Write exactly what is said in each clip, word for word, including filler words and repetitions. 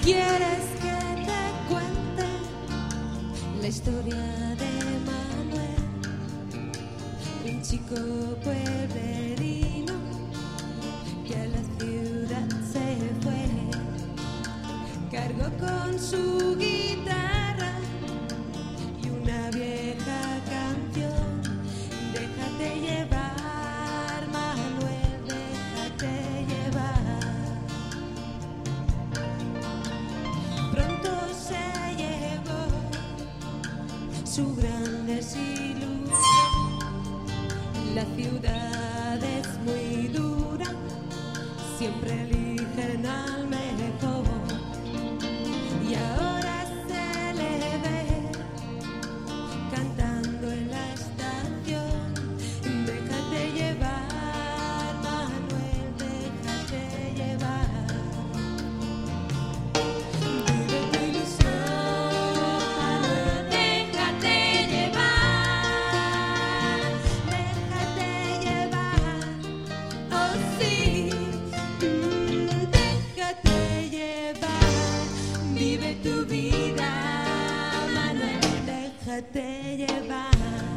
¿Quieres que te cuente la historia de Manuel, un chico pueblerino que a la ciudad se fue? Cargó con su guitarra y una vieja canción. Déjate llevar, Manuel, déjate llevar. Pronto se llevó su gran desilusión. La ciudad es muy dura, siempre eligen al mejor. Y ahora se le ve cantando en la estación. Déjate llevar, Manuel, déjate llevar. Vive tu ilusión, Manuel, déjate llevar. Déjate llevar, oh sí, déjate llevar. Vive tu vida, Manuel, déjate llevar.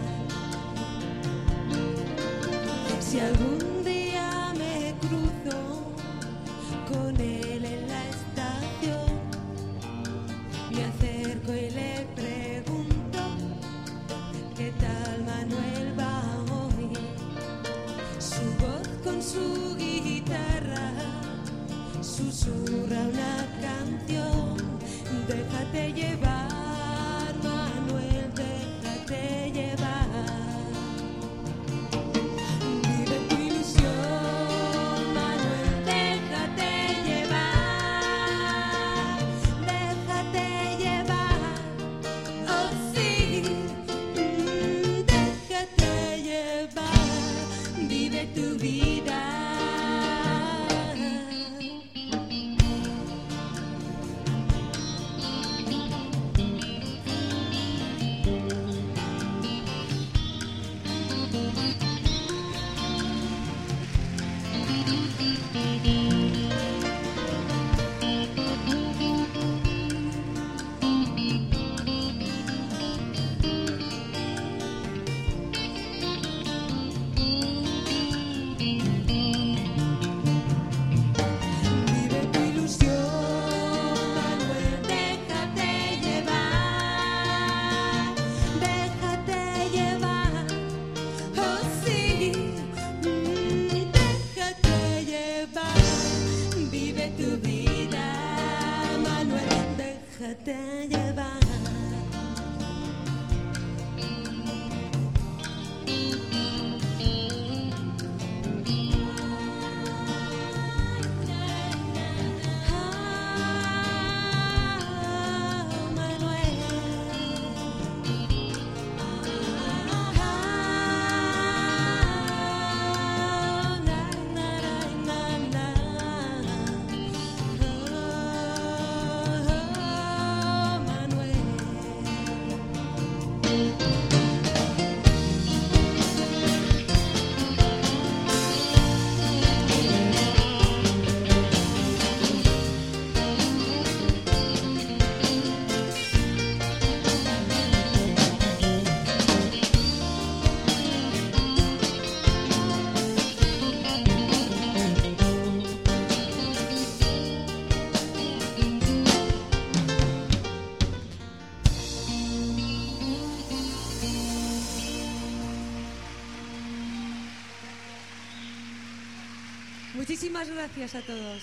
Si algún día me cruzo con él en la estación, me acerco y le pregunto ¿qué tal Manuel va hoy? Su voz con su guitarra susurra una canción. Déjate llevar, Manuel, déjate llevar. Vive tu ilusión, Manuel, déjate llevar. Déjate llevar, oh sí, déjate llevar. Vive tu vida. Vive tu ilusión, Manuel, déjate llevar. Déjate llevar, oh sí, déjate llevar. Vive tu vida, Manuel, déjate llevar. Muchísimas gracias a todos.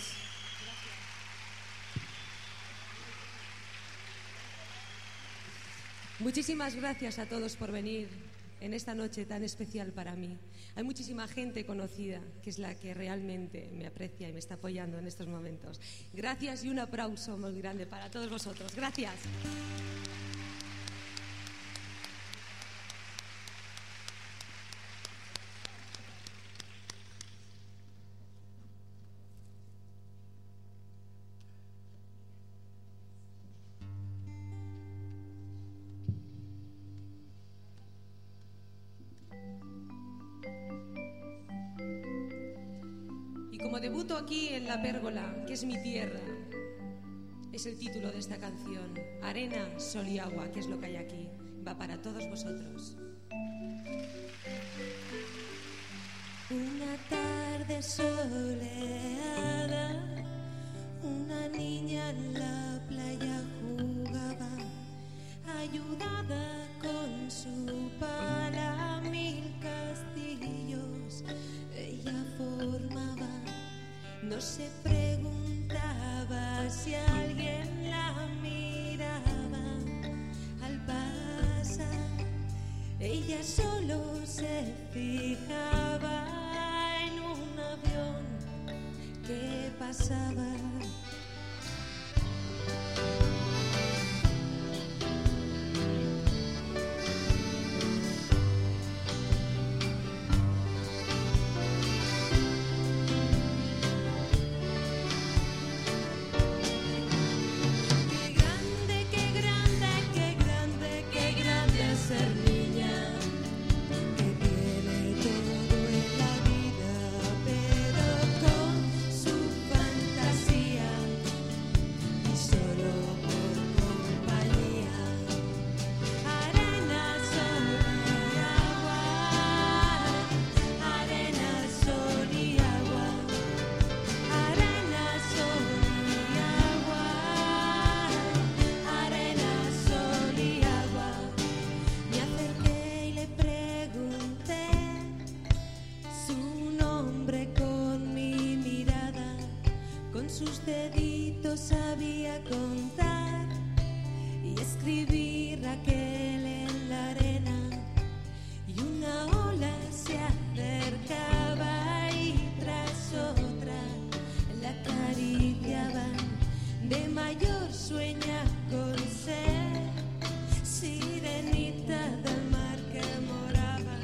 Muchísimas gracias a todos por venir en esta noche tan especial para mí. Hay muchísima gente conocida que es la que realmente me aprecia y me está apoyando en estos momentos. Gracias y un aplauso muy grande para todos vosotros. Gracias. Y como debuto aquí en La Pérgola, que es mi tierra, es el título de esta canción. Arena, sol y agua, que es lo que hay aquí. Va para todos vosotros. Una tarde soleada, una niña en la playa jugaba, ayudada con su pala mil castillos ella formaba. No se preguntaba si alguien la miraba al pasar, ella solo se fijaba en un avión que pasaba. Sus deditos sabía contar y escribir Raquel en la arena, y una ola se acercaba y tras otra la acariciaban. De mayor sueña con ser sirenita del mar que moraba.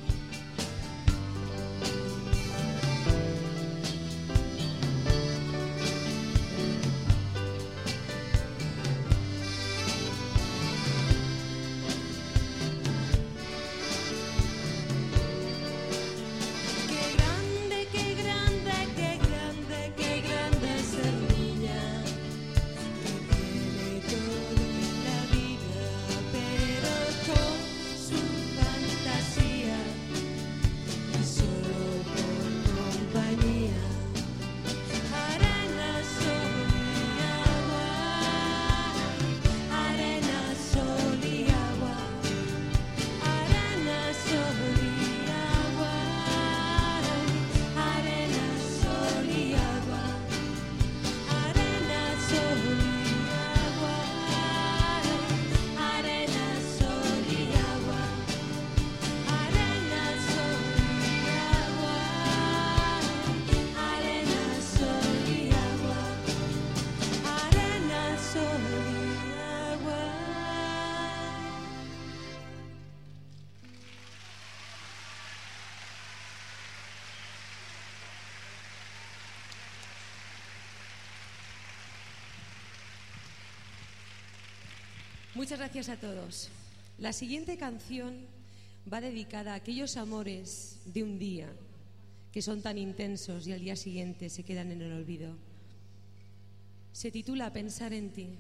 Muchas gracias a todos. La siguiente canción va dedicada a aquellos amores de un día que son tan intensos y al día siguiente se quedan en el olvido. Se titula Pensar en ti.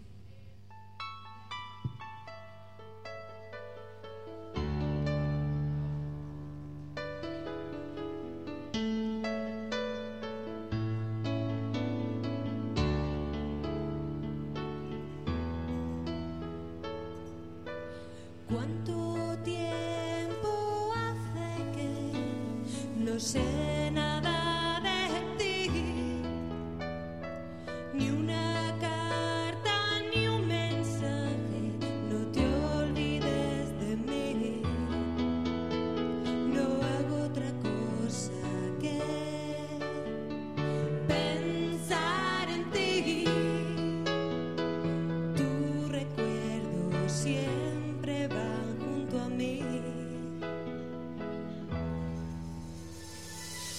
¿Cuánto tiempo hace que no sé nada de ti? Ni una carta ni un mensaje, no te olvides de mí. No hago otra cosa que pensar en ti. Tu recuerdo siempre va junto a mí.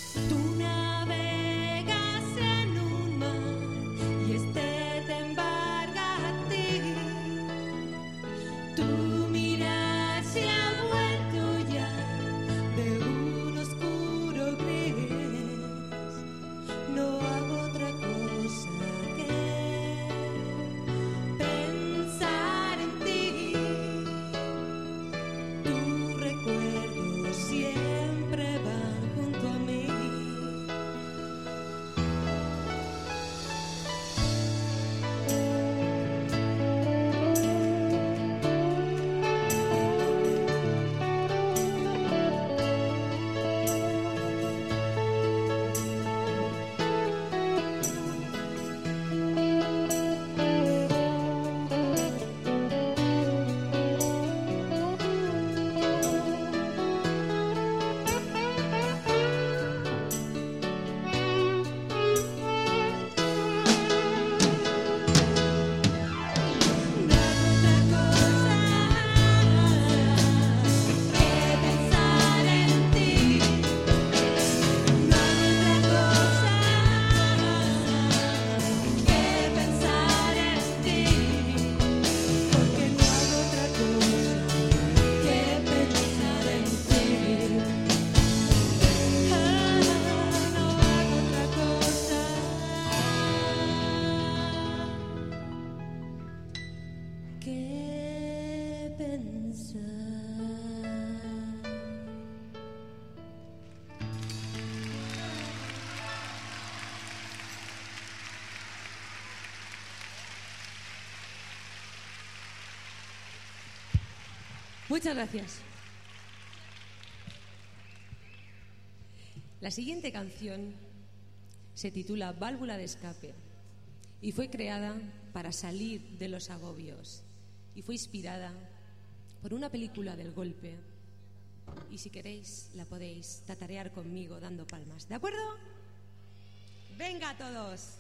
Muchas gracias. La siguiente canción se titula Válvula de escape y fue creada para salir de los agobios y fue inspirada por una película del golpe y si queréis la podéis tatarear conmigo dando palmas, ¿de acuerdo? ¡Venga todos!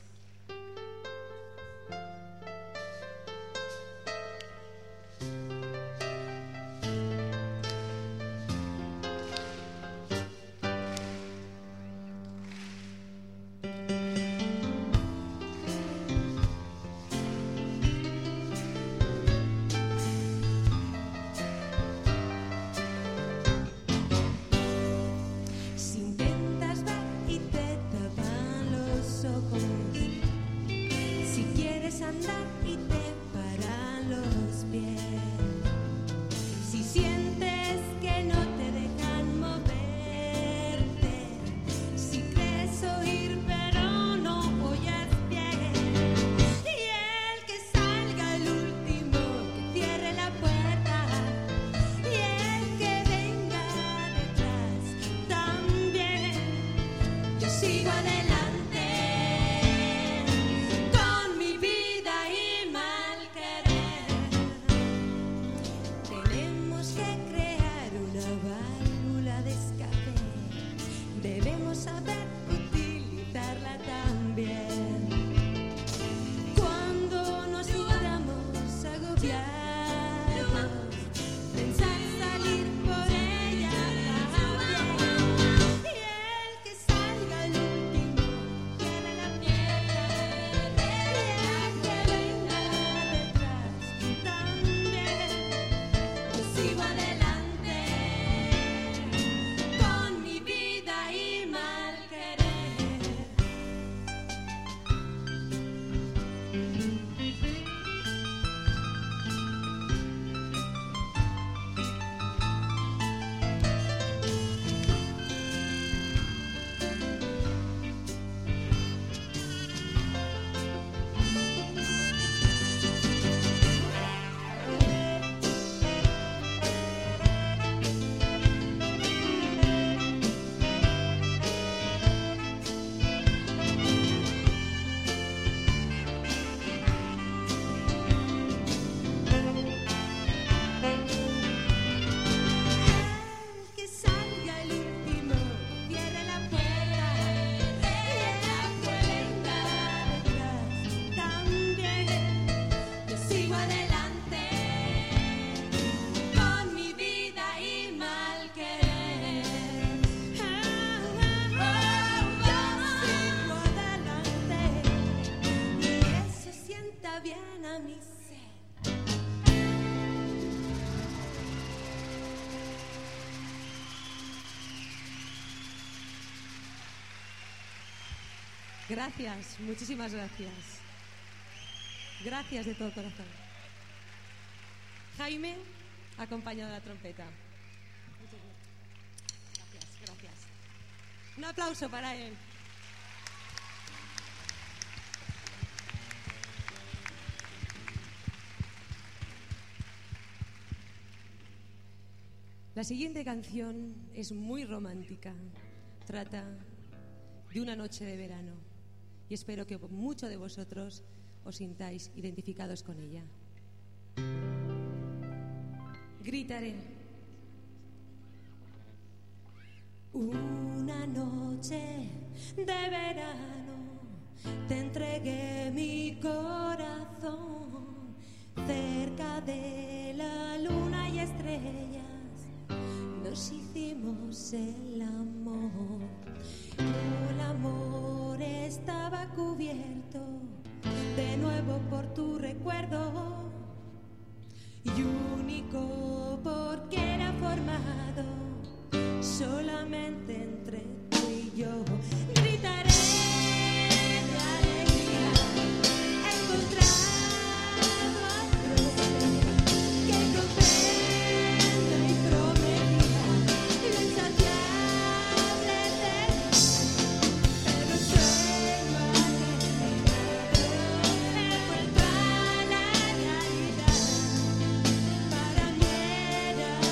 Gracias, muchísimas gracias. Gracias de todo corazón. Jaime, acompañado de la trompeta. Gracias, gracias. Un aplauso para él. La siguiente canción es muy romántica. Trata de una noche de verano y espero que muchos de vosotros os sintáis identificados con ella. Gritaré. Una noche de verano te entregué mi corazón cerca de la luna y estrellas. Nos hicimos el amor. El amor estaba cubierto de nuevo por tu recuerdo y único porque era formado solamente entre tú y yo. Gritaré de alegría, encontrado a otro que comprenda y prometía lo insaciable de pero sueño aterrizado, he vuelto a la realidad. Para mí era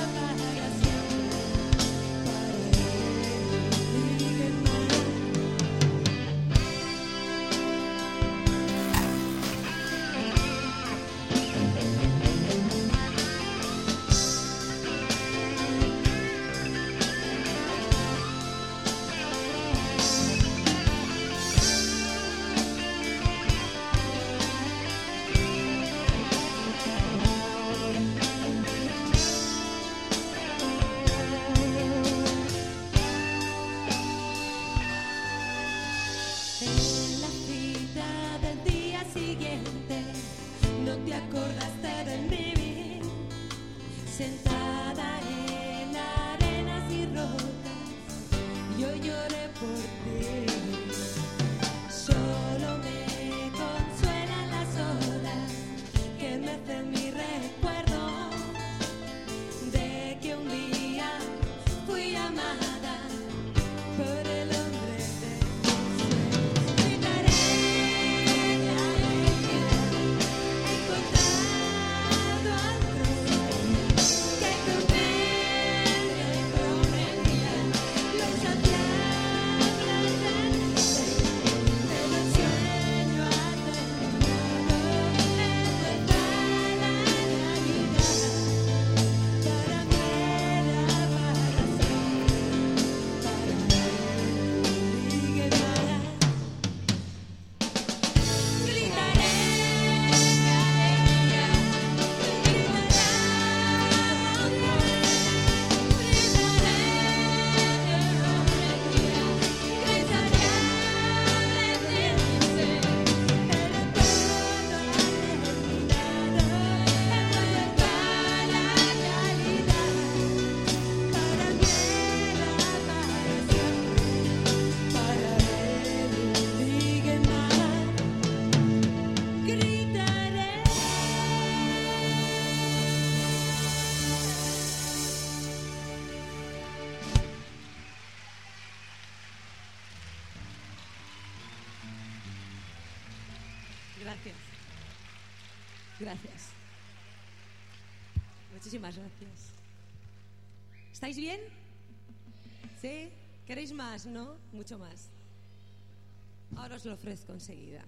Gracias. Muchísimas gracias. ¿Estáis bien? ¿Sí? ¿Queréis más, no? Mucho más. Ahora os lo ofrezco enseguida.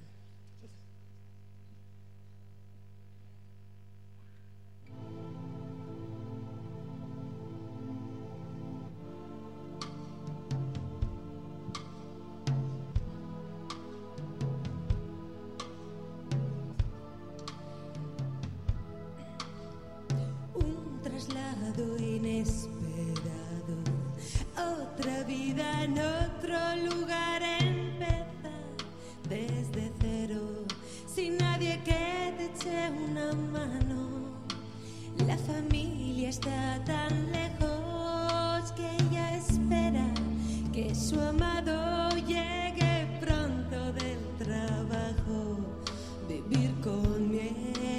Un traslado inesperado, otra vida en otro lugar, empieza desde cero, sin nadie que te eche una mano. La familia está tan lejos que ella espera que su amado llegue pronto del trabajo, vivir con miedo.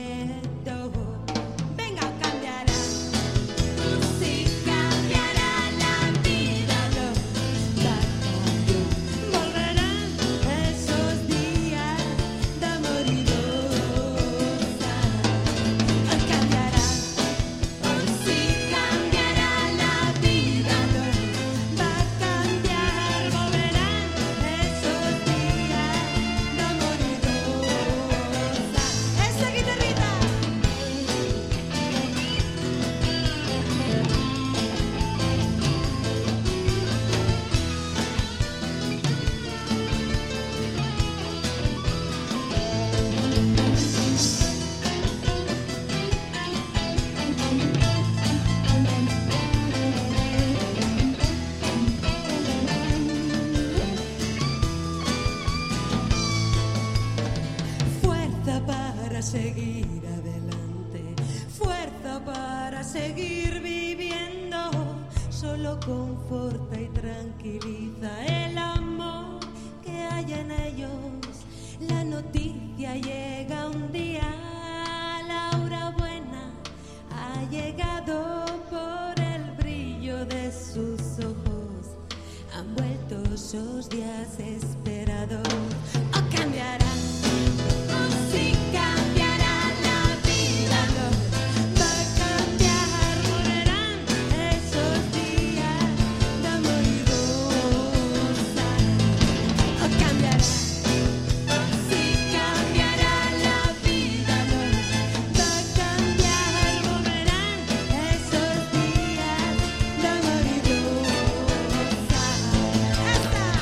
Venga, cambiará. Sí, cambiará la vida, no va a cambiar. Volverán esos días de amor y goza. Cambiará. Sí, cambiará la vida, no va a cambiar. Volverán esos días de amor y goza. Esa guitarrita. Fuerza para seguir adelante, fuerza para seguir viviendo. Solo conforta y tranquiliza el amor que hay en ellos. La noticia llega un día, Laura buena ha llegado por el brillo de sus ojos. Han vuelto esos días esperados. O cambiarán. Sí, cambiará la vida, no va a cambiar. Volverán esos días de amor y goza. O cambiará. Sí, cambiará la vida, no va a cambiar. Volverán esos días de amor y goza. ¡Esta!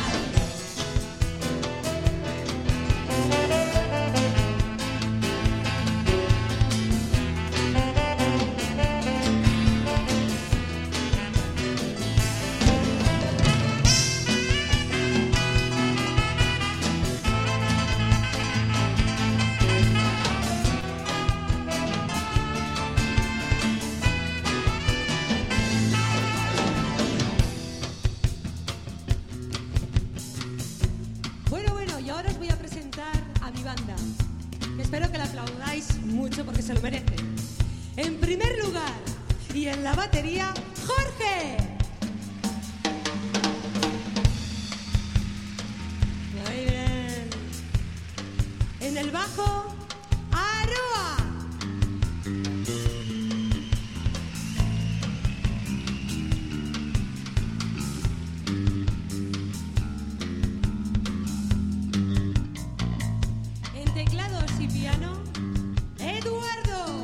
Bueno, bueno, y ahora os voy a presentar a mi banda, que espero que la aplaudáis mucho porque se lo merece. En primer lugar, y en la batería, Jorge. Muy bien. En el bajo, Aroa. En teclados y piano, Eduardo.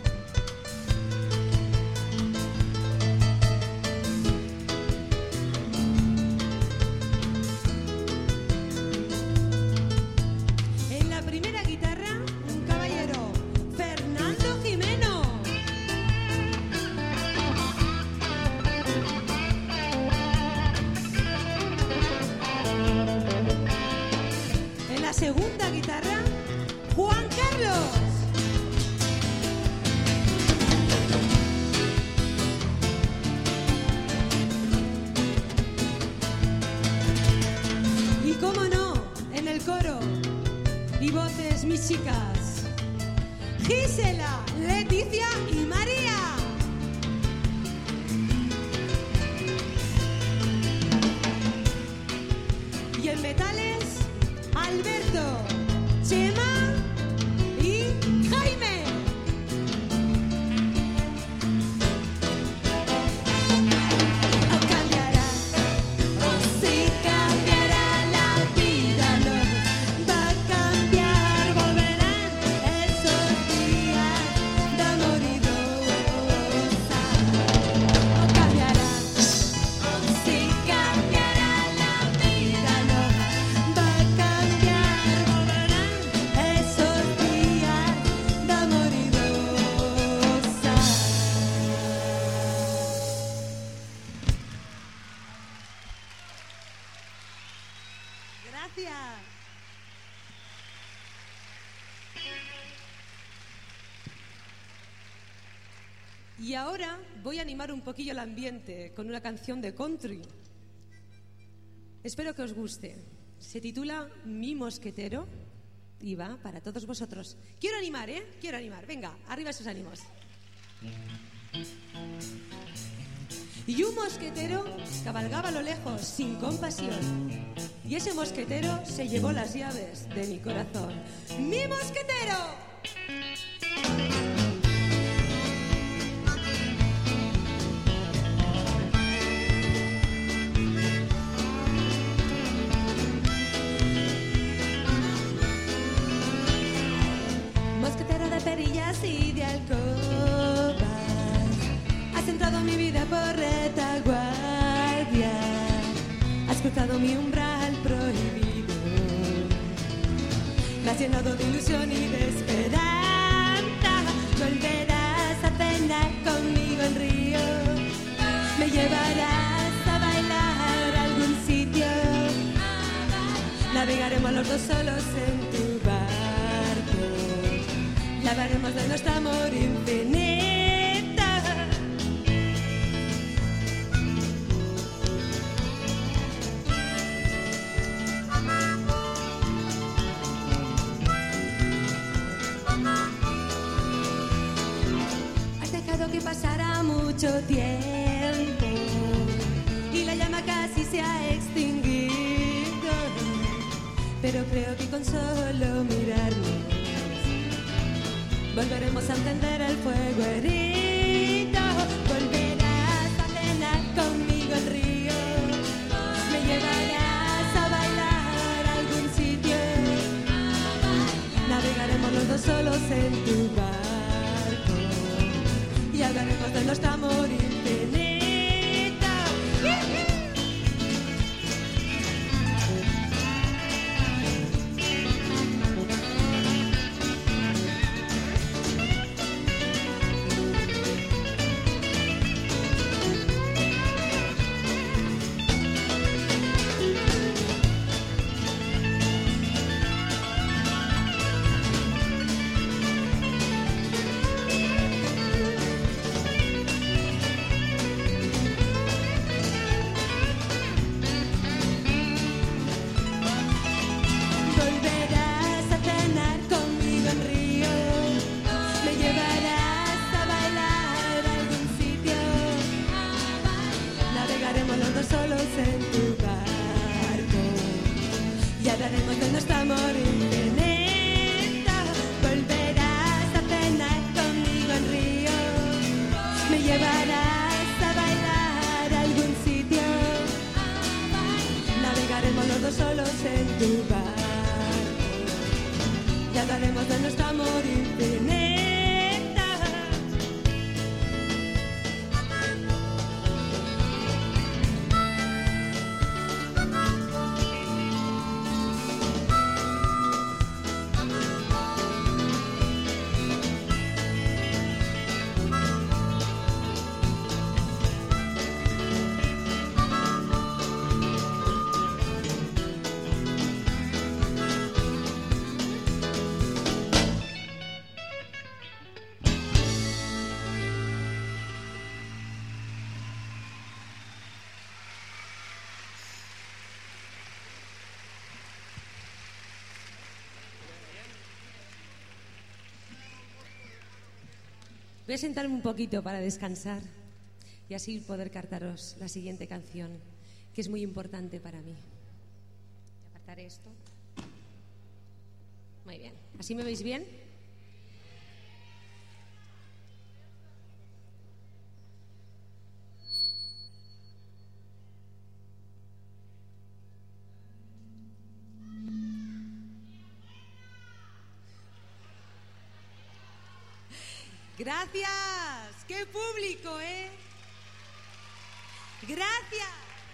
En la primera guitarra, un caballero, Fernando Jimeno. En la segunda guitarra, Juan Carlos. Y cómo no, en el coro y voces mis chicas, Gisela, Leticia y María. Y en metales, Alberto, Chema y Jaime. Gracias. Y ahora voy a animar un poquillo el ambiente con una canción de country. Espero que os guste. Se titula Mi Mosquetero y va para todos vosotros. Quiero animar, ¿eh? Quiero animar. Venga, arriba esos ánimos. Y un mosquetero cabalgaba a lo lejos sin compasión. Y ese mosquetero se llevó las llaves de mi corazón. ¡Mi mosquetero! Mosquetero de perillas y de alcobas, has entrado en mi vida por retaguardia, has cruzado mi umbral prohibido, me has llenado de ilusión y de esperanza. Volverás a cenar conmigo en Río, me llevarás a bailar a algún sitio, navegaremos los dos solos en tu barco, y hablaremos de nuestro amor infinito. Has dejado que pasara mucho tiempo y la llama casi se ha extinguido, pero creo que con solo mirarnos volveremos a encender el fuego herido. Volverás a cenar conmigo en Río, me llevarás a bailar a algún sitio, navegaremos los dos solos en tu barco y hablaremos de nuestro amor infinito. Voy a sentarme un poquito para descansar y así poder cantaros la siguiente canción, que es muy importante para mí. Voy a apartar esto. Muy bien. ¿Así me veis bien? Gracias. ¡Qué público, eh! Gracias.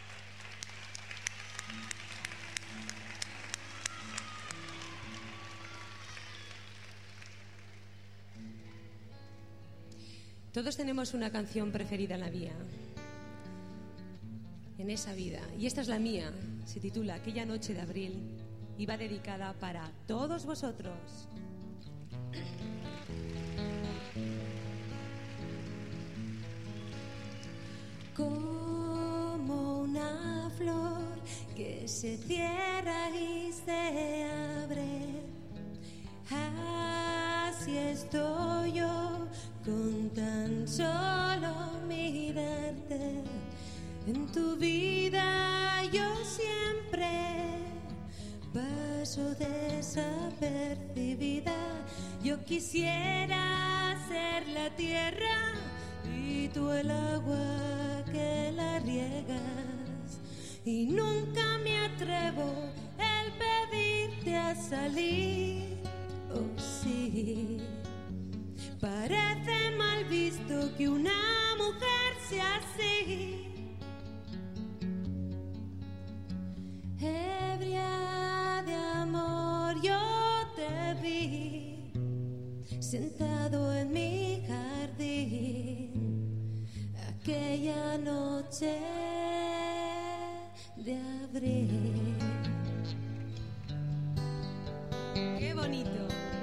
Todos tenemos una canción preferida en la vida, en esa vida, y esta es la mía. Se titula Aquella noche de abril y va dedicada para todos vosotros. Como una flor que se cierra y se abre, así estoy yo con tan solo mirarte. En tu vida yo siempre paso desapercibida. Yo quisiera ser la tierra y tú el agua que la riegas, y nunca me atrevo el pedirte a salir. Oh sí, parece mal visto que una mujer sea así. Ebria de amor yo te vi sentado en mi jardín aquella noche de abril. ¡Qué bonito!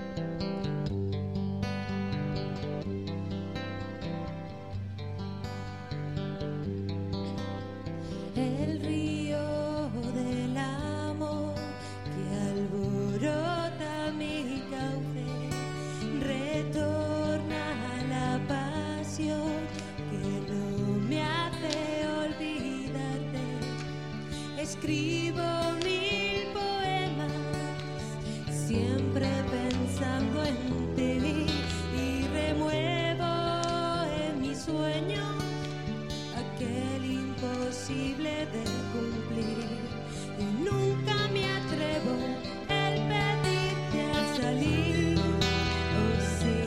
El río del amor que alborota mi cauce retorna a la pasión que no me hace olvidarte. Escribo mil poemas siempre pensando en ti y remuevo en mis sueños aquel imposible de cumplir, y nunca me atrevo el pedirte a salir. Oh sí,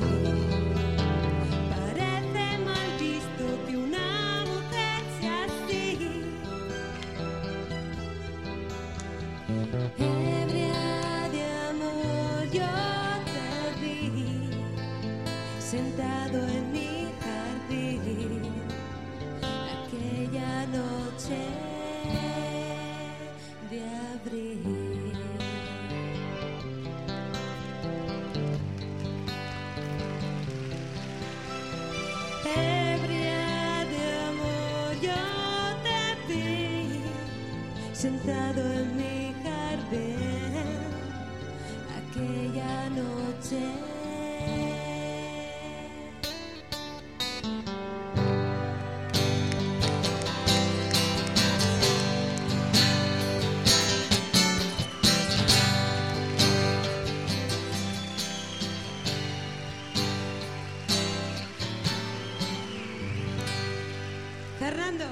parece mal visto que una mujer sea así. Ebria de amor yo te vi sentado en mi jardín aquella noche de abril. Ebria de amor yo te vi sentado en mi jardín aquella noche. Fernando.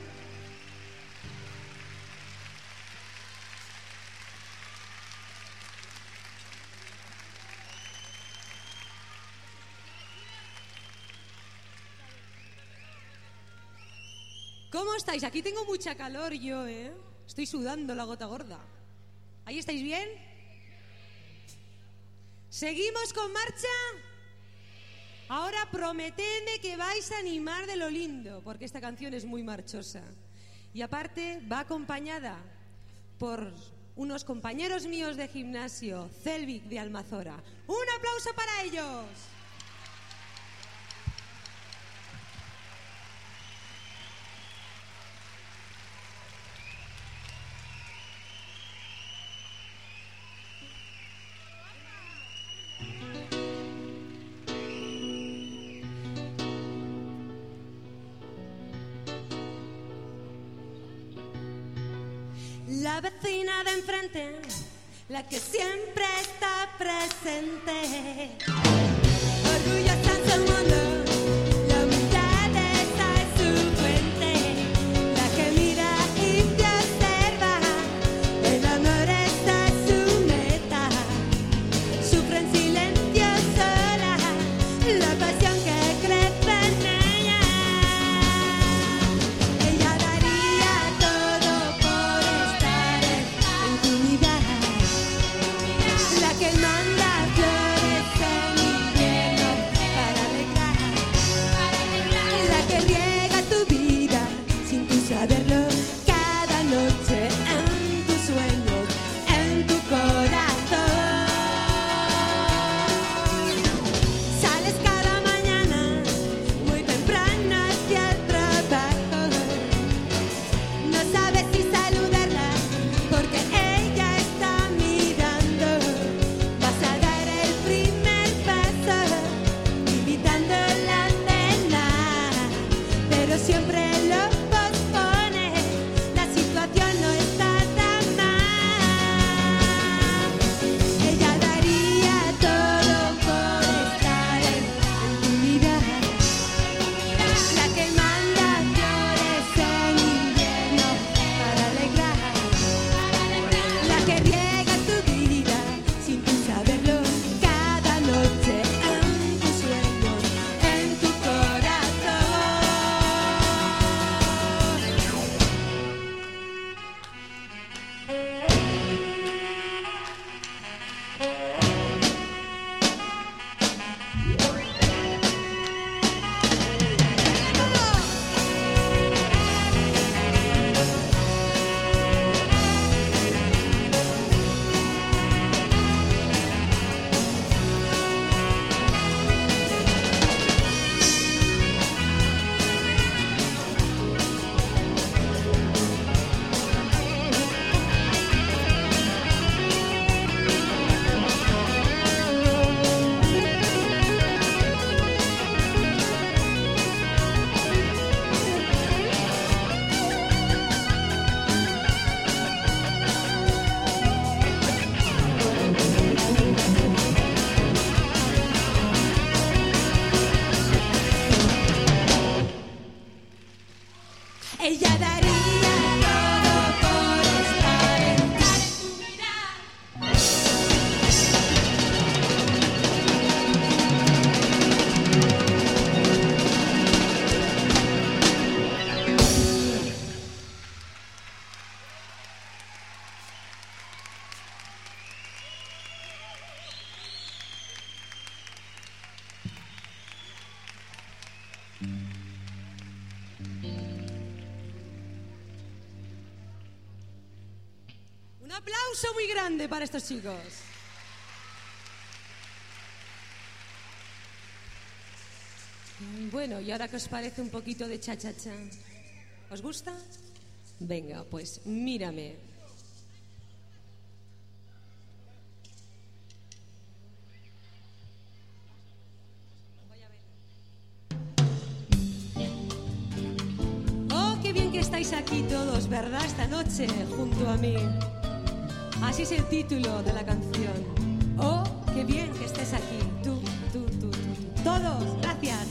¿Cómo estáis? Aquí tengo mucha calor yo, ¿eh? Estoy sudando la gota gorda. ¿Ahí estáis bien? ¿Seguimos con marcha? Ahora prometedme que vais a animar de lo lindo, porque esta canción es muy marchosa. Y aparte va acompañada por unos compañeros míos de gimnasio, Celvic de Almazora. ¡Un aplauso para ellos! La vecina de enfrente, la que siempre está presente, orgullosa en su mundo, la humildad está en su frente, la que mira y te observa, el amor está en su meta, sufre en silencio sola, la pasión que crece en ella, ella daría todo por estar en tu unidad, la que manda flores en invierno para alegrar, la que riega tu vida sin tú saberlo cada noche en tus sueños, en tu corazón. Un aplauso muy grande para estos chicos. Bueno, ¿y ahora qué os parece un poquito de cha-cha-cha? ¿Os gusta? Venga, pues mírame. Oh, qué bien que estáis aquí todos, ¿verdad? Esta noche junto a mí. Así es el título de la canción. Oh, qué bien que estés aquí. Tú, tú, tú, tú. Todos, gracias.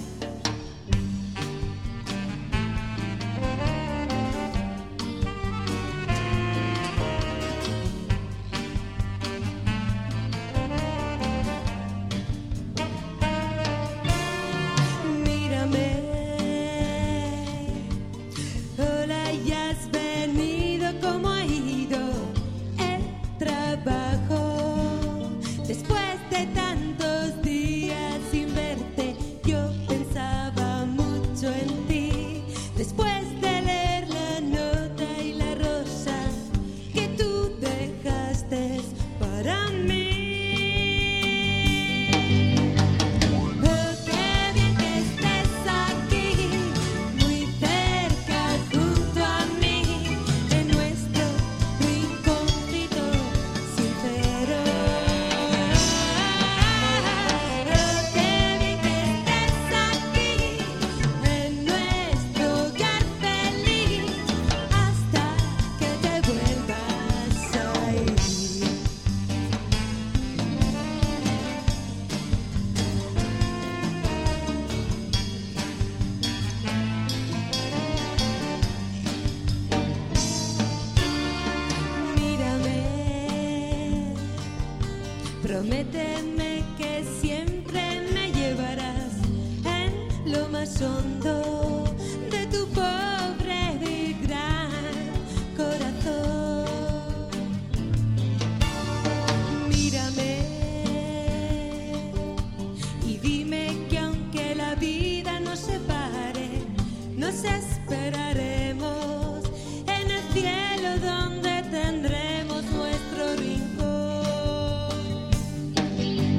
Prométeme que siempre me llevarás en lo más hondo de tu pobre y gran corazón. Mírame y dime que aunque la vida nos separe, nos esperaremos en el cielo donde tendremos nuestro rincón.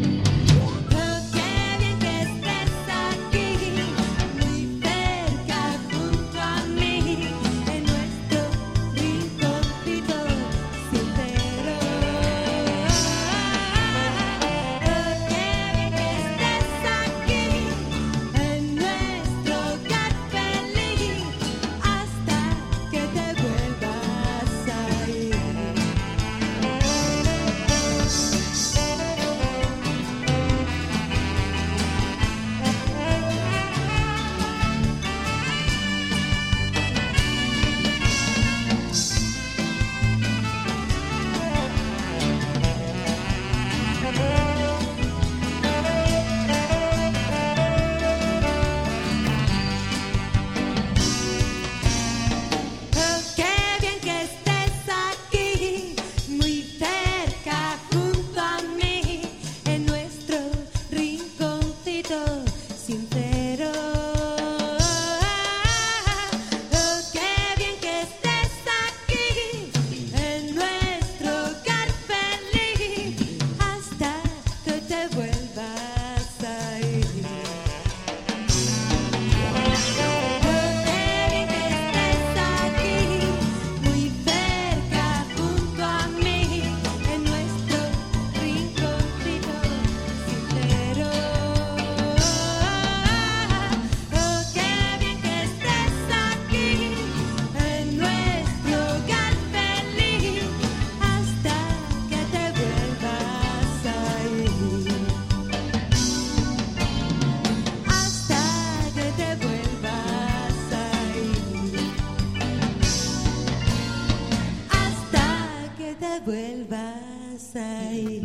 te vuelvas a ir.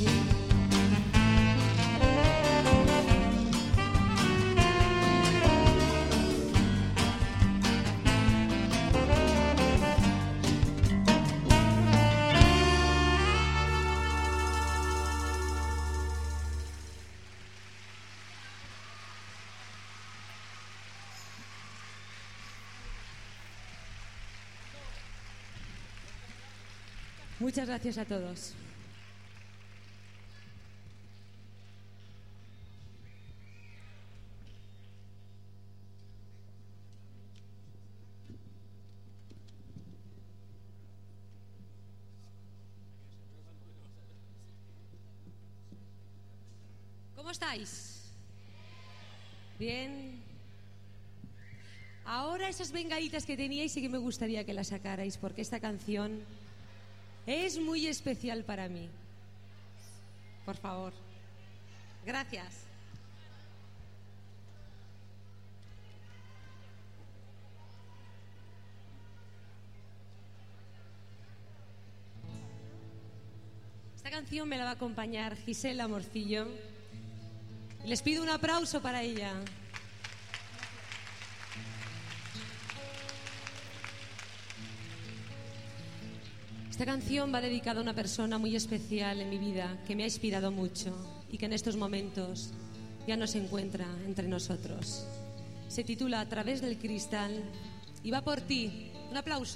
Muchas gracias a todos. ¿Cómo estáis? ¿Bien? Ahora esas bengalitas que teníais sí que me gustaría que las sacarais, porque esta canción es muy especial para mí. Por favor. Gracias. Esta canción me la va a acompañar Gisela Morcillo. Les pido un aplauso para ella. Esta canción va dedicada a una persona muy especial en mi vida, que me ha inspirado mucho y que en estos momentos ya no se encuentra entre nosotros. Se titula A través del cristal y va por ti. Un aplauso.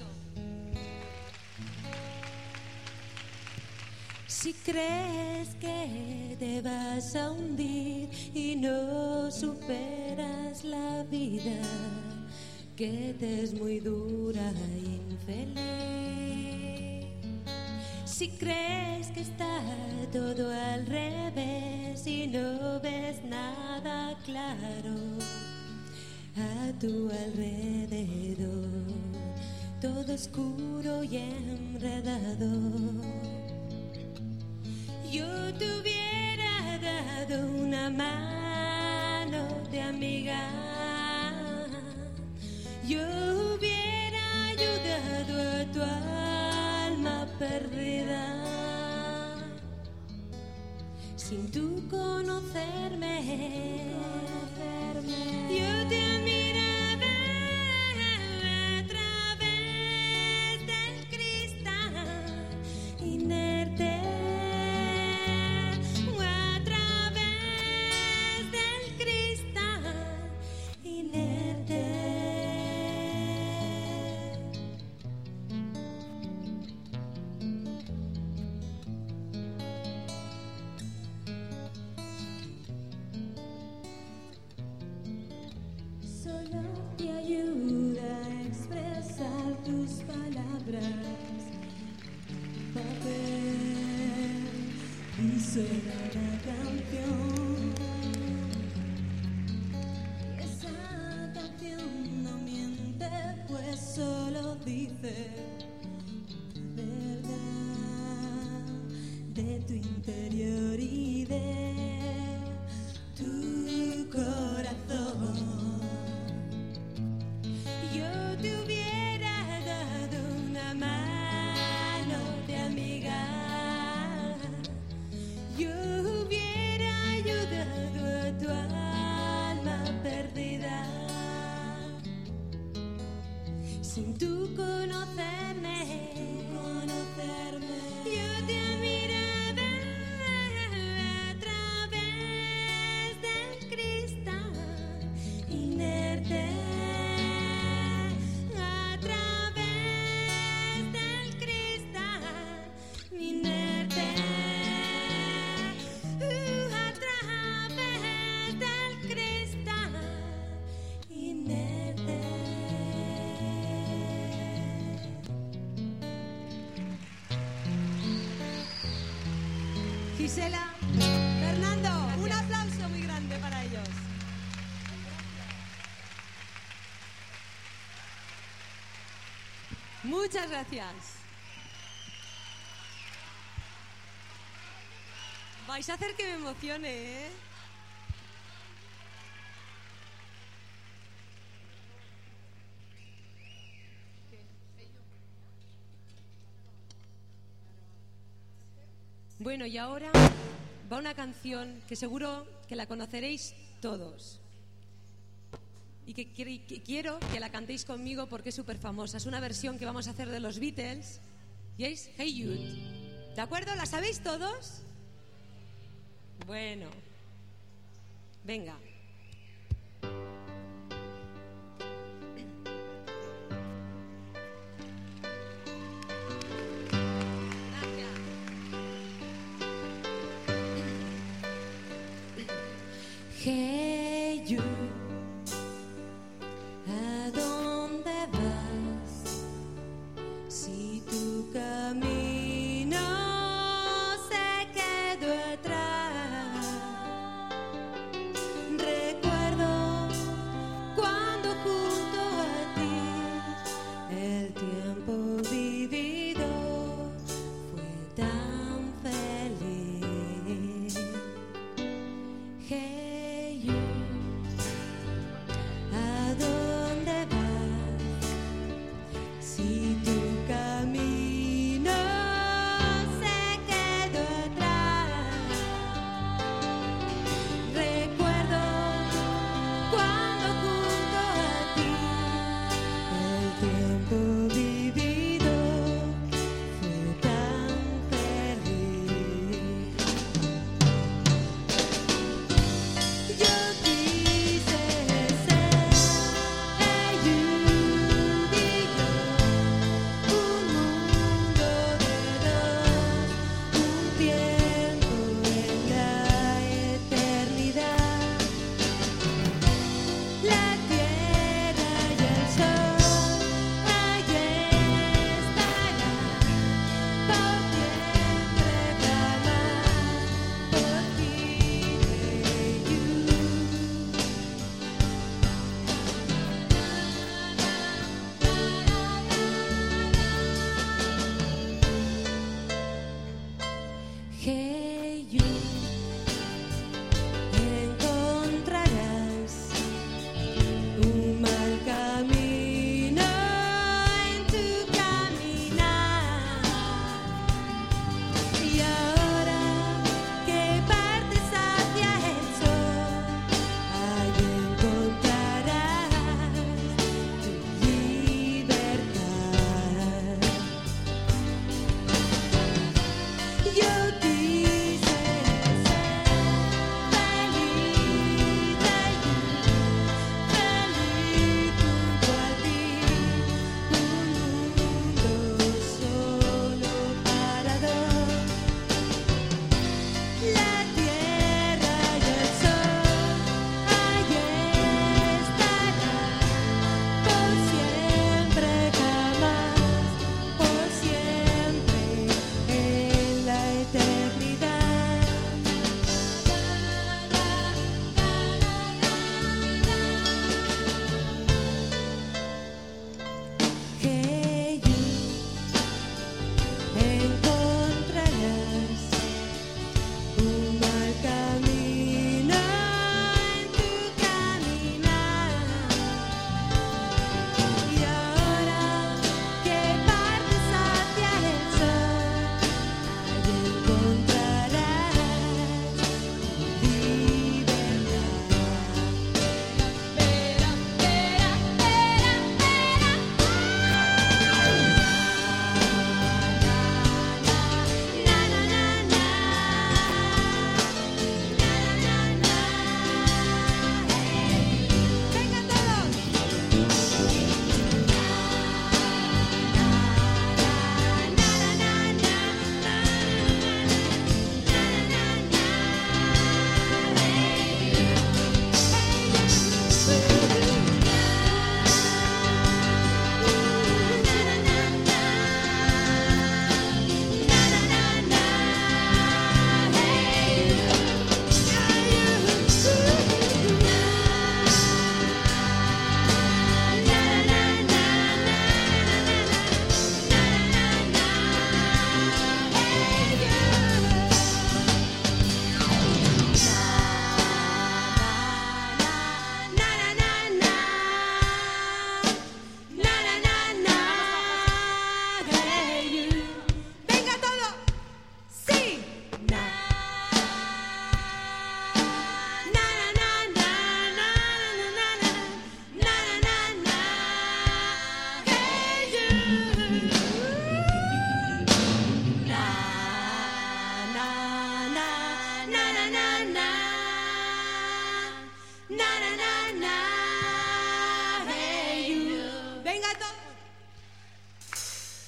Si crees que te vas a hundir y no superas la vida, que te es muy dura e infeliz. Si crees que está todo al revés y no ves nada claro a tu alrededor, todo oscuro y enredado, yo te hubiera dado una mano de amiga, yo hubiera ayudado a tu alma perdida, sin tú conocerme, yo te admiraba a través del cristal inerte. Suena la canción, y esa canción no miente, pues solo dice verdad de tu interior y de tu corazón. Yo te hubiera dado una mano de amiga, yo hubiera ayudado a tu alma perdida, sin tú conocerme, conocerme. Yo te admiraba a través del cristal inerte, a través del cristal inerte. Gisela, Fernando, un aplauso muy grande para ellos. Muchas gracias. Vais a hacer que me emocione, ¿eh? Bueno, y ahora va una canción que seguro que la conoceréis todos y que, que, que quiero que la cantéis conmigo porque es súper famosa. Es una versión que vamos a hacer de los Beatles y es Hey Jude. ¿De acuerdo? ¿La sabéis todos? Bueno, venga. Hey you, ¿a dónde vas? Si tu camino se quedó atrás, recuerdo cuando junto a ti el tiempo vivido fue tan feliz. Hey,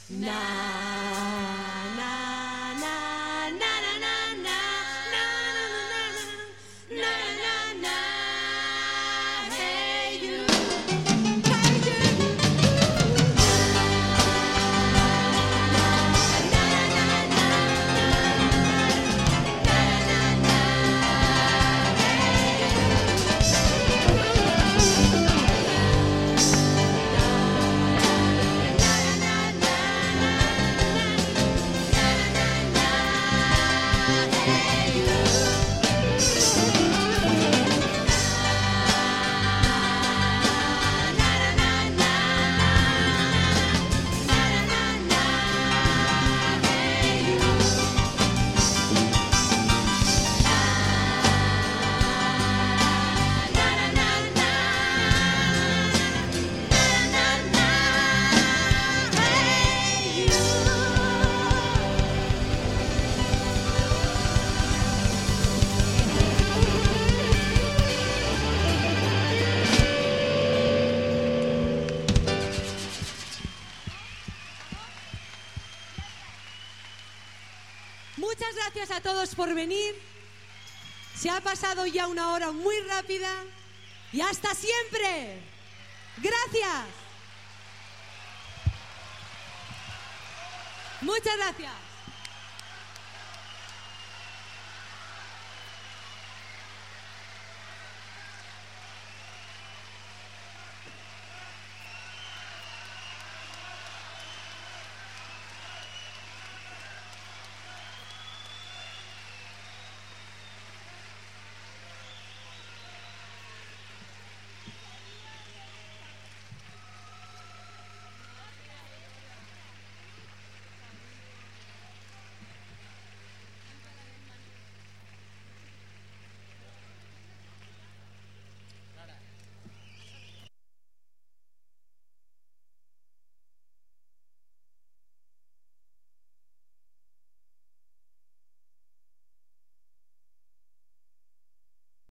Muchas gracias a todos por venir. Se ha pasado ya una hora muy rápida. Y hasta siempre. Gracias. Muchas gracias.